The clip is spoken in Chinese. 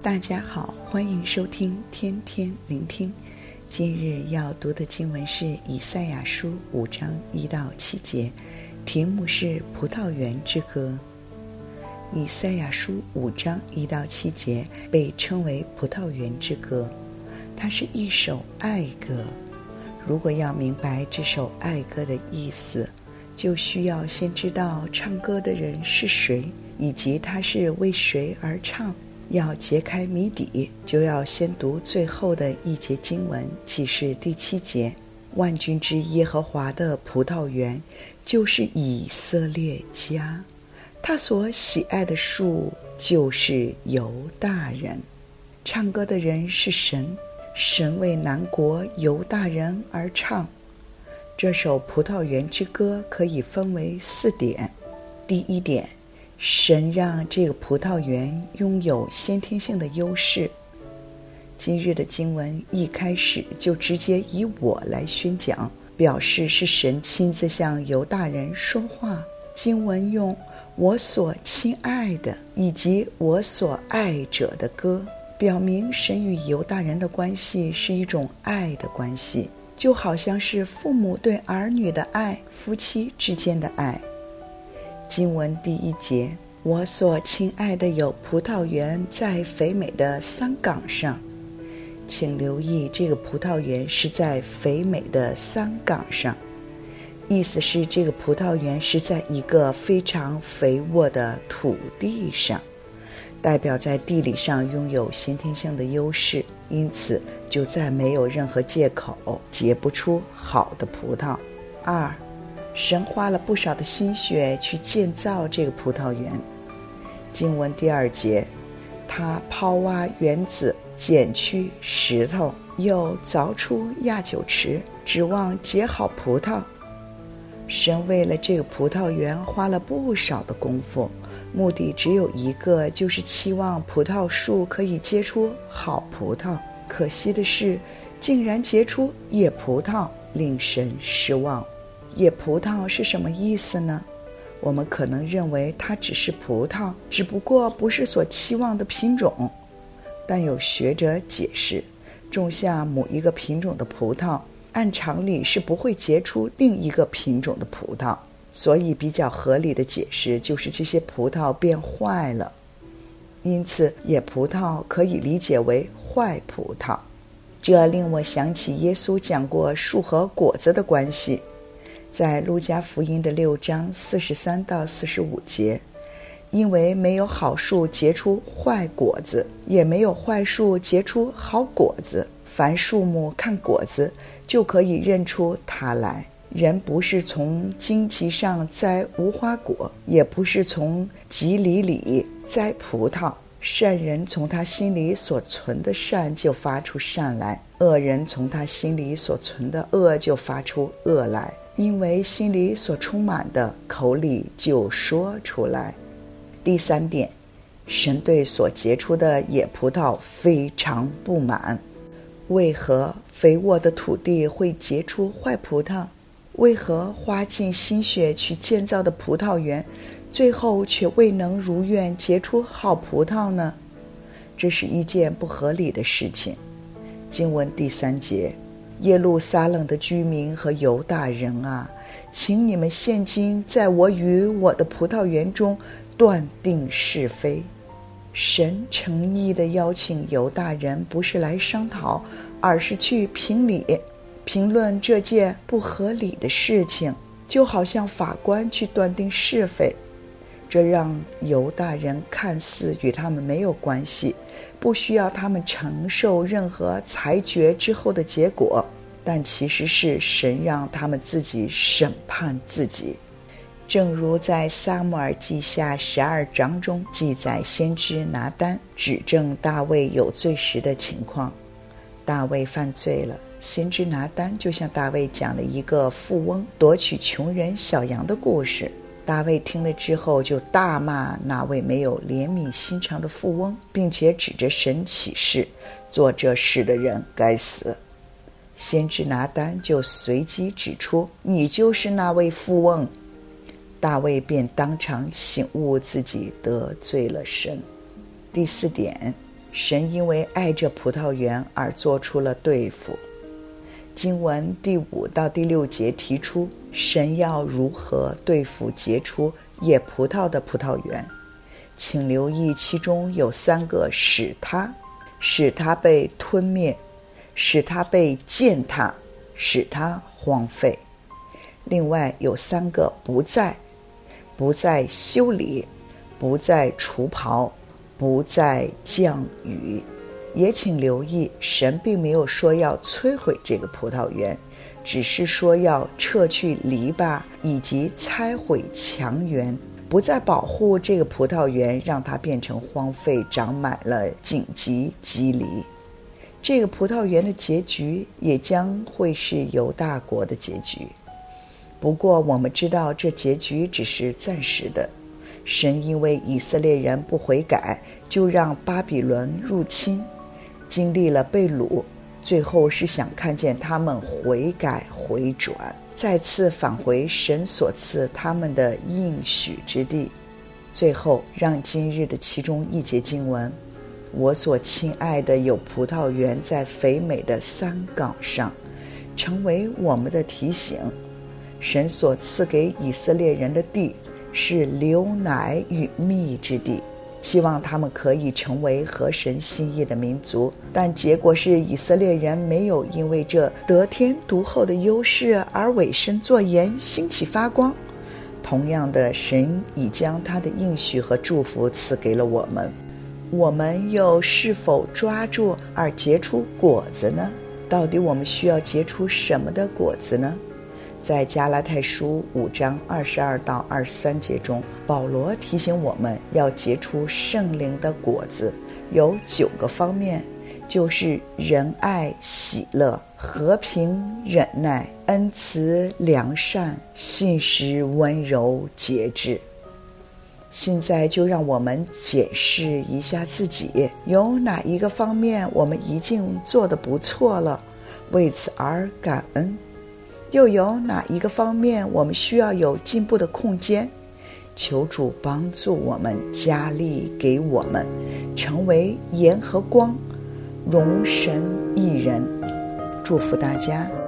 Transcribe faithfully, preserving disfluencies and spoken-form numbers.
大家好，欢迎收听天天聆听。今日要读的经文是以赛亚书五章一到七节，题目是葡萄园之歌。以赛亚书五章一到七节被称为葡萄园之歌，它是一首爱歌。如果要明白这首爱歌的意思，就需要先知道唱歌的人是谁，以及他是为谁而唱。要揭开谜底，就要先读最后的一节经文，即是第七节。万军之耶和华的葡萄园就是以色列家，他所喜爱的树就是犹大人。唱歌的人是神，神为南国犹大人而唱。这首葡萄园之歌可以分为四点。第一点，神让这个葡萄园拥有先天性的优势。今日的经文一开始就直接以我来宣讲，表示是神亲自向犹大人说话。经文用我所亲爱的以及我所爱者的歌，表明神与犹大人的关系是一种爱的关系，就好像是父母对儿女的爱，夫妻之间的爱。经文第一节，我所亲爱的有葡萄园在肥美的桑岗上。请留意，这个葡萄园是在肥美的桑岗上，意思是这个葡萄园是在一个非常肥沃的土地上，代表在地理上拥有先天性的优势，因此就再没有任何借口结不出好的葡萄。二，神花了不少的心血去建造这个葡萄园。经文第二节，他刨挖园子，剪去石头，又凿出压酒池，指望结好葡萄。神为了这个葡萄园花了不少的功夫，目的只有一个，就是期望葡萄树可以结出好葡萄。可惜的是，竟然结出野葡萄，令神失望。野葡萄是什么意思呢？我们可能认为它只是葡萄，只不过不是所期望的品种。但有学者解释，种下某一个品种的葡萄，按常理是不会结出另一个品种的葡萄，所以比较合理的解释就是这些葡萄变坏了。因此野葡萄可以理解为坏葡萄。这令我想起耶稣讲过树和果子的关系。在路加福音的六章四十三到四十五节，因为没有好树结出坏果子，也没有坏树结出好果子。凡树木看果子，就可以认出它来。人不是从荆棘上摘无花果，也不是从棘藜里摘葡萄。善人从他心里所存的善就发出善来，恶人从他心里所存的恶就发出恶来。因为心里所充满的，口里就说出来。第三点，神对所结出的野葡萄非常不满。为何肥沃的土地会结出坏葡萄？为何花尽心血去建造的葡萄园，最后却未能如愿结出好葡萄呢？这是一件不合理的事情。经文第三节，耶路撒冷的居民和犹大人啊，请你们现今在我与我的葡萄园中断定是非。神诚意地邀请犹大人，不是来商讨，而是去评理，评论这件不合理的事情，就好像法官去断定是非。这让犹大人看似与他们没有关系，不需要他们承受任何裁决之后的结果，但其实是神让他们自己审判自己。正如在撒母耳记下十二章中记载，先知拿单指证大卫有罪时的情况。大卫犯罪了，先知拿单就向大卫讲了一个富翁夺取穷人小羊的故事。大卫听了之后就大骂那位没有怜悯心肠的富翁，并且指着神起誓，做这事的人该死。先知拿单就随即指出，你就是那位富翁。大卫便当场醒悟自己得罪了神。第四点， 神因为爱这葡萄园而做出了对付。经文第五到第六节提出神要如何对付结出野葡萄的葡萄园，请留意其中有三个使它，使它被吞灭，使它被践踏，使它荒废。另外有三个不再，不再修理，不再除刨，不再降雨。也请留意，神并没有说要摧毁这个葡萄园，只是说要撤去篱笆以及拆毁墙垣，不再保护这个葡萄园，让它变成荒废，长满了荆棘棘藜。这个葡萄园的结局也将会是犹大国的结局。不过我们知道这结局只是暂时的，神因为以色列人不悔改，就让巴比伦入侵，经历了被掳，最后是想看见他们悔改回转，再次返回神所赐他们的应许之地。最后让今日的其中一节经文，我所亲爱的有葡萄园在肥美的山岗上，成为我们的提醒。神所赐给以色列人的地是流奶与蜜之地，希望他们可以成为合神心意的民族，但结果是以色列人没有因为这得天独厚的优势而委身作盐，兴起发光。同样的，神已将他的应许和祝福赐给了我们，我们又是否抓住而结出果子呢？到底我们需要结出什么的果子呢？在加拉太书五章二十二到二十三节中，保罗提醒我们要结出圣灵的果子，有九个方面，就是仁爱、喜乐、和平、忍耐、恩慈、良善、信实、温柔、节制。现在就让我们检视一下自己，有哪一个方面我们已经做得不错了，为此而感恩，又有哪一个方面我们需要有进步的空间？求主帮助我们，加力给我们，成为盐和光，容神一人。祝福大家。